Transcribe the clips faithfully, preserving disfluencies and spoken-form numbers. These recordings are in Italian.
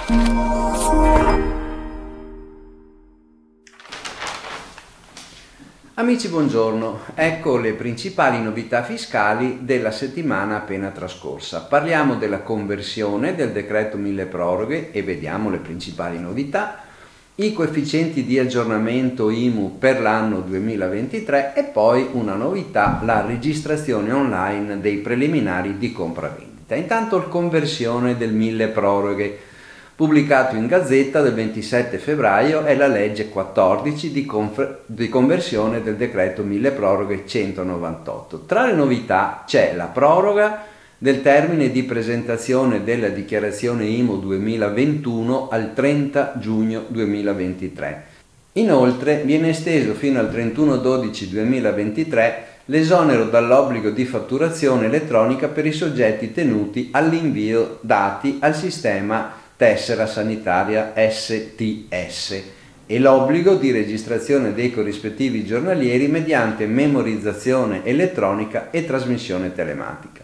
Amici, buongiorno. Ecco le principali novità fiscali della settimana appena trascorsa. Parliamo della conversione del decreto mille proroghe e vediamo le principali novità, i coefficienti di aggiornamento I M U per l'anno duemilaventitré e poi una novità, la registrazione online dei preliminari di compravendita. Intanto il conversione del mille proroghe, pubblicato in Gazzetta del ventisette febbraio, è la legge quattordici di, di conversione del decreto mille proroghe centonovantotto. Tra le novità c'è la proroga del termine di presentazione della dichiarazione I M U duemilaventuno al trenta giugno duemilaventitré. Inoltre viene esteso fino al trentuno dodici duemilaventitré l'esonero dall'obbligo di fatturazione elettronica per i soggetti tenuti all'invio dati al sistema tessera sanitaria S T S e l'obbligo di registrazione dei corrispettivi giornalieri mediante memorizzazione elettronica e trasmissione telematica.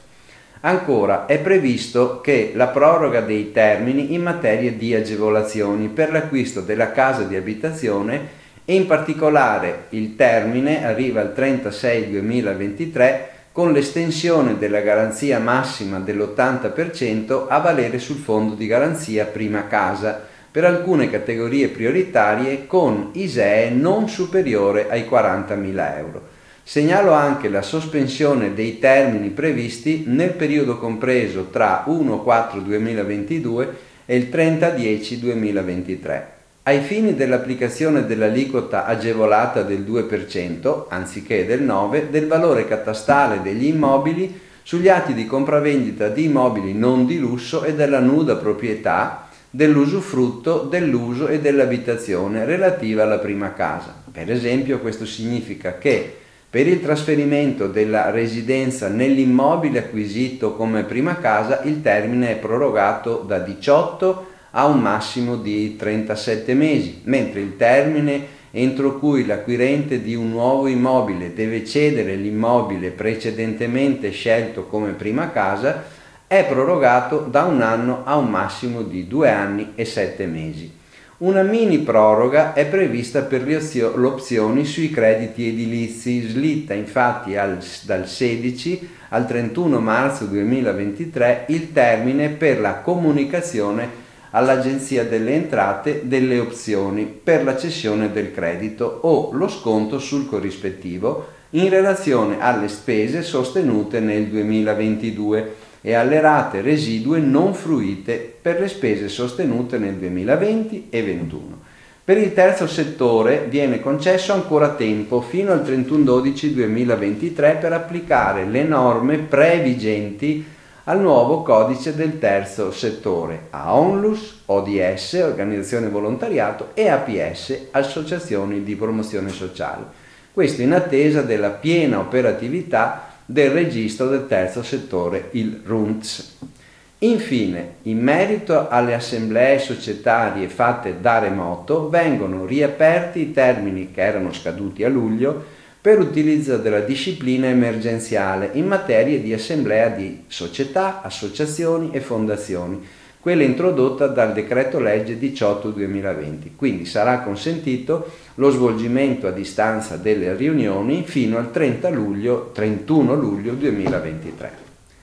Ancora è previsto che la proroga dei termini in materia di agevolazioni per l'acquisto della casa di abitazione e in particolare il termine arriva al trentasei duemilaventitré con l'estensione della garanzia massima dell'ottanta per cento a valere sul fondo di garanzia prima casa per alcune categorie prioritarie con I S E E non superiore ai quarantamila euro. Segnalo anche la sospensione dei termini previsti nel periodo compreso tra primo quattro duemilaventidue e il trenta dieci duemilaventitré. Ai fini dell'applicazione dell'aliquota agevolata del due per cento, anziché del nove per cento, del valore catastale degli immobili sugli atti di compravendita di immobili non di lusso e della nuda proprietà, dell'usufrutto, dell'uso e dell'abitazione relativa alla prima casa. Per esempio, questo significa che per il trasferimento della residenza nell'immobile acquisito come prima casa il termine è prorogato da diciotto a un massimo di trentasette mesi, mentre il termine entro cui l'acquirente di un nuovo immobile deve cedere l'immobile precedentemente scelto come prima casa è prorogato da un anno a un massimo di due anni e sette mesi. Una mini proroga è prevista per le opzioni sui crediti edilizi, slitta infatti al, dal sedici al trentuno marzo duemilaventitré il termine per la comunicazione all'Agenzia delle Entrate delle opzioni per la cessione del credito o lo sconto sul corrispettivo in relazione alle spese sostenute nel duemilaventidue e alle rate residue non fruite per le spese sostenute nel duemilaventi e duemilaventuno. Per il terzo settore viene concesso ancora tempo fino al trentuno dodici duemilaventitré per applicare le norme previgenti al nuovo codice del terzo settore, a ONLUS, O D S, Organizzazione Volontariato, e A P S, Associazioni di Promozione Sociale. Questo in attesa della piena operatività del registro del terzo settore, il R U N T S. Infine, in merito alle assemblee societarie fatte da remoto, vengono riaperti i termini che erano scaduti a luglio per utilizzo della disciplina emergenziale in materia di assemblea di società, associazioni e fondazioni, quella introdotta dal decreto legge diciotto duemilaventi. Quindi sarà consentito lo svolgimento a distanza delle riunioni fino al trenta luglio, trentuno luglio duemilaventitré.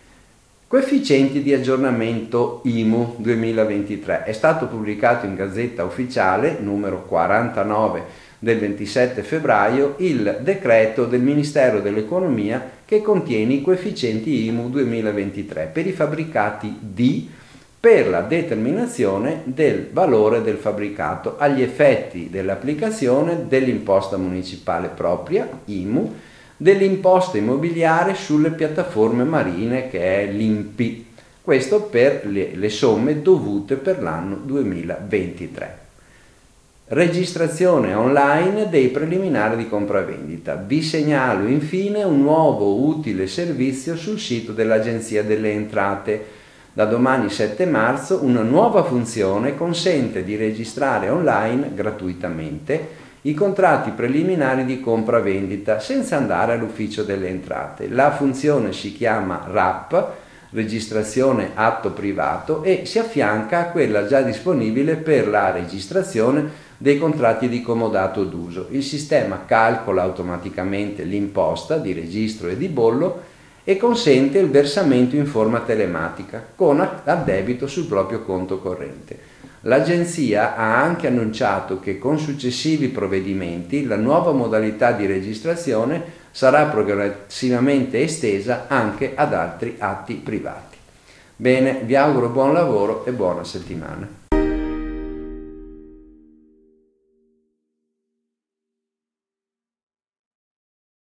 Coefficienti di aggiornamento I M U duemilaventitré. È stato pubblicato in Gazzetta Ufficiale numero quarantanove del ventisette febbraio il decreto del Ministero dell'Economia che contiene i coefficienti I M U duemilaventitré per i fabbricati D per la determinazione del valore del fabbricato agli effetti dell'applicazione dell'imposta municipale propria I M U, dell'imposta immobiliare sulle piattaforme marine che è l'I N P I, questo per le, le somme dovute per l'anno duemilaventitré. Registrazione online dei preliminari di compravendita. Vi segnalo infine un nuovo utile servizio sul sito dell'Agenzia delle Entrate. Da domani sette marzo una nuova funzione consente di registrare online gratuitamente i contratti preliminari di compravendita senza andare all'ufficio delle entrate. La funzione si chiama R A P, registrazione atto privato e si affianca a quella già disponibile per la registrazione dei contratti di comodato d'uso. Il sistema calcola automaticamente l'imposta di registro e di bollo e consente il versamento in forma telematica con addebito sul proprio conto corrente. L'Agenzia ha anche annunciato che con successivi provvedimenti la nuova modalità di registrazione sarà progressivamente estesa anche ad altri atti privati. Bene, vi auguro buon lavoro e buona settimana.